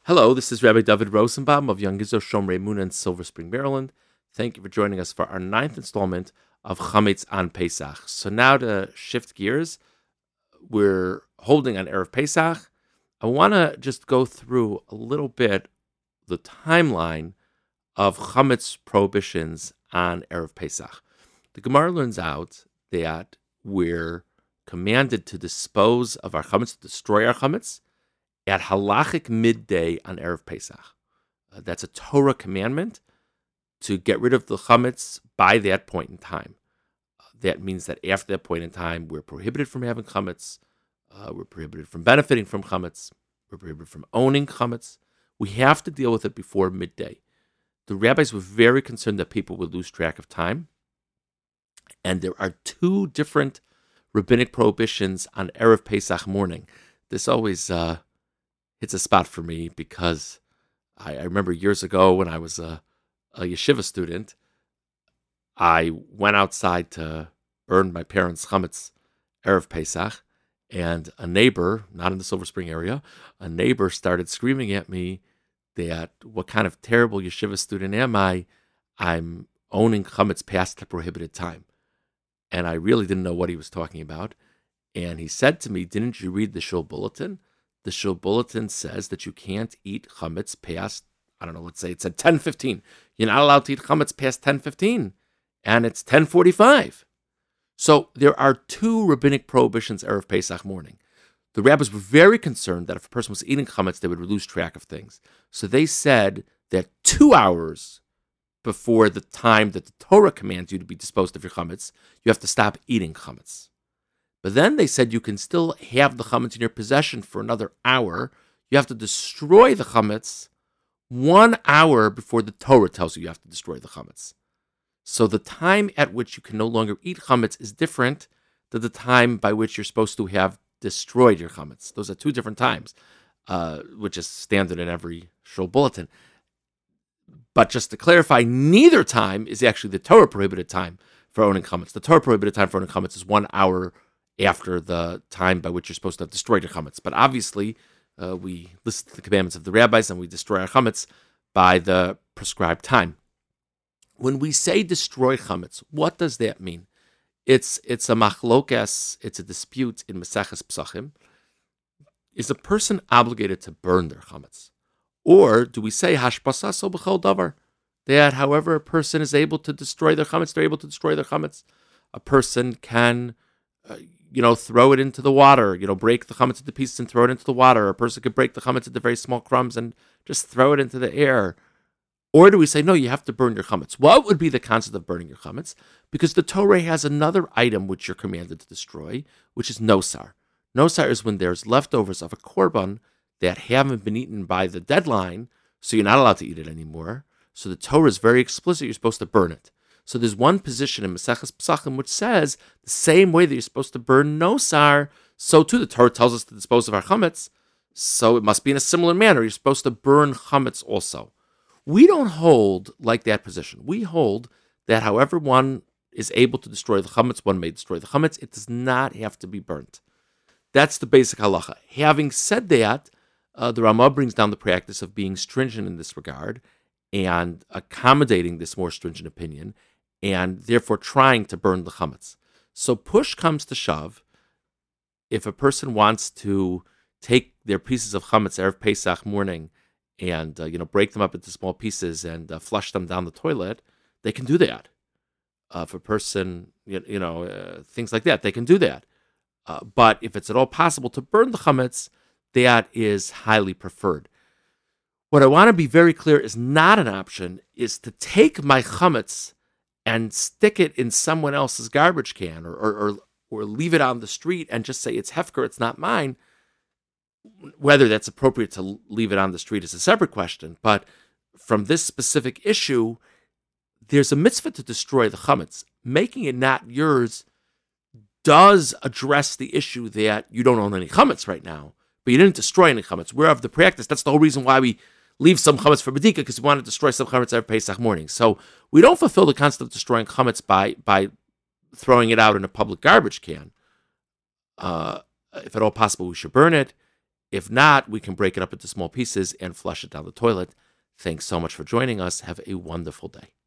Hello, this is Rabbi David Rosenbaum of Young Israel Shomrei Emunah in Silver Spring, Maryland. Thank you for joining us for our ninth installment of Chametz on Pesach. So now to shift gears, we're holding on Erev Pesach. I want to just go through a little bit the timeline of Chametz prohibitions on Erev Pesach. The Gemara learns out that we're commanded to dispose of our Chametz, to destroy our Chametz, at halachic midday on Erev Pesach. That's a Torah commandment to get rid of the chametz by that point in time. That means that after that point in time, we're prohibited from having chametz, we're prohibited from benefiting from chametz, we're prohibited from owning chametz. We have to deal with it before midday. The rabbis were very concerned that people would lose track of time, and there are two different rabbinic prohibitions on Erev Pesach morning. This always it's a spot for me because I remember years ago when I was a yeshiva student, I went outside to burn my parents' chametz Erev Pesach, and a neighbor, not in the Silver Spring area, a neighbor started screaming at me that what kind of terrible yeshiva student am I? I'm owning chametz past the prohibited time. And I really didn't know what he was talking about. And he said to me, didn't you read the Shul Bulletin? The Shul Bulletin says that you can't eat chametz past, I don't know, let's say it said 10:15. You're not allowed to eat chametz past 10:15, and it's 10:45. So there are two rabbinic prohibitions Erev Pesach morning. The rabbis were very concerned that if a person was eating chametz, they would lose track of things. So they said that 2 hours before the time that the Torah commands you to be disposed of your chametz, you have to stop eating chametz. But then they said you can still have the chametz in your possession for another hour. You have to destroy the chametz 1 hour before the Torah tells you have to destroy the chametz. So the time at which you can no longer eat chametz is different than the time by which you're supposed to have destroyed your chametz. Those are two different times, which is standard in every Shul Bulletin. But just to clarify, neither time is actually the Torah prohibited time for owning chametz. The Torah prohibited time for owning chametz is 1 hour after the time by which you're supposed to have destroyed your chametz. But obviously, we listen to the commandments of the rabbis and we destroy our chametz by the prescribed time. When we say destroy chametz, what does that mean? It's a machlokas, it's a dispute in Maseches Psachim. Is a person obligated to burn their chametz? Or do we say hashpasaso b'chol davar? That however a person is able to destroy their chametz, they're able to destroy their chametz. A person can throw it into the water, break the chametz into pieces and throw it into the water. A person could break the chametz into very small crumbs and just throw it into the air. Or do we say, no, you have to burn your chametz? What would be the concept of burning your chametz? Because the Torah has another item which you're commanded to destroy, which is nosar. Nosar is when there's leftovers of a korban that haven't been eaten by the deadline, so you're not allowed to eat it anymore. So the Torah is very explicit, you're supposed to burn it. So there's one position in Maseches Psachim which says the same way that you're supposed to burn nosar, so too the Torah tells us to dispose of our chametz, so it must be in a similar manner. You're supposed to burn chametz also. We don't hold like that position. We hold that however one is able to destroy the chametz, one may destroy the chametz. It does not have to be burnt. That's the basic halacha. Having said that, the Ramah brings down the practice of being stringent in this regard and accommodating this more stringent opinion, and therefore trying to burn the chametz. So push comes to shove. If a person wants to take their pieces of chametz Erev Pesach morning and break them up into small pieces and flush them down the toilet, they can do that. If a person, things like that, they can do that. But if it's at all possible to burn the chametz, that is highly preferred. What I want to be very clear is not an option, is to take my chametz and stick it in someone else's garbage can or leave it on the street and just say it's hefker, it's not mine. Whether that's appropriate to leave it on the street is a separate question. But from this specific issue, there's a mitzvah to destroy the chametz. Making it not yours does address the issue that you don't own any chametz right now, but you didn't destroy any chametz. We're of the practice. That's the whole reason why we leave some chametz for B'dika, because we want to destroy some chametz every Pesach morning. So we don't fulfill the concept of destroying chametz by throwing it out in a public garbage can. If at all possible, we should burn it. If not, we can break it up into small pieces and flush it down the toilet. Thanks so much for joining us. Have a wonderful day.